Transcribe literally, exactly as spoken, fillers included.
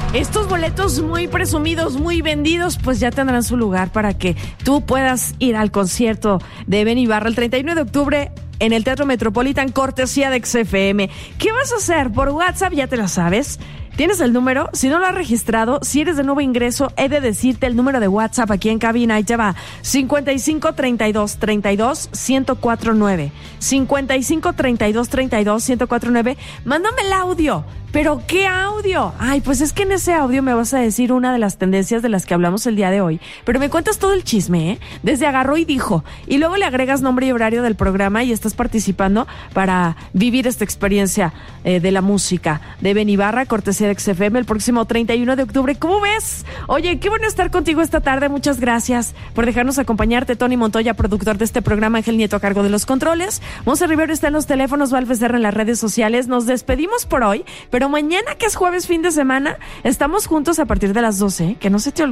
Estos boletos muy presumidos, muy vendidos, pues ya tendrán su lugar para que tú puedas ir al concierto de Ben Ibarra el treinta y uno de octubre en el Teatro Metropolitan, cortesía de X F M. ¿Qué vas a hacer? Por WhatsApp ya te la sabes. ¿Tienes el número? Si no lo has registrado, si eres de nuevo ingreso, he de decirte el número de WhatsApp aquí en cabina. Ahí te va. cincuenta y cinco, treinta y dos, treinta y dos, ciento cuatro nueve. cincuenta y cinco, treinta y dos, treinta y dos, ciento cuatro nueve. Mándame el audio. ¿Pero qué audio? Ay, pues es que en ese audio me vas a decir una de las tendencias de las que hablamos el día de hoy. Pero me cuentas todo el chisme, ¿eh? Desde agarró y dijo. Y luego le agregas nombre y horario del programa y estás participando para vivir esta experiencia eh, de la música de Ben Ibarra, cortesía de X F M, el próximo treinta y uno de octubre. ¿Cómo ves? Oye, qué bueno estar contigo esta tarde. Muchas gracias por dejarnos acompañarte. Tony Montoya, productor de este programa, Ángel Nieto a cargo de los controles. Monse Rivero está en los teléfonos, Val Becerra en las redes sociales. Nos despedimos por hoy, pero mañana, que es jueves fin de semana, estamos juntos a partir de las doce, ¿eh? Que no se te olvide.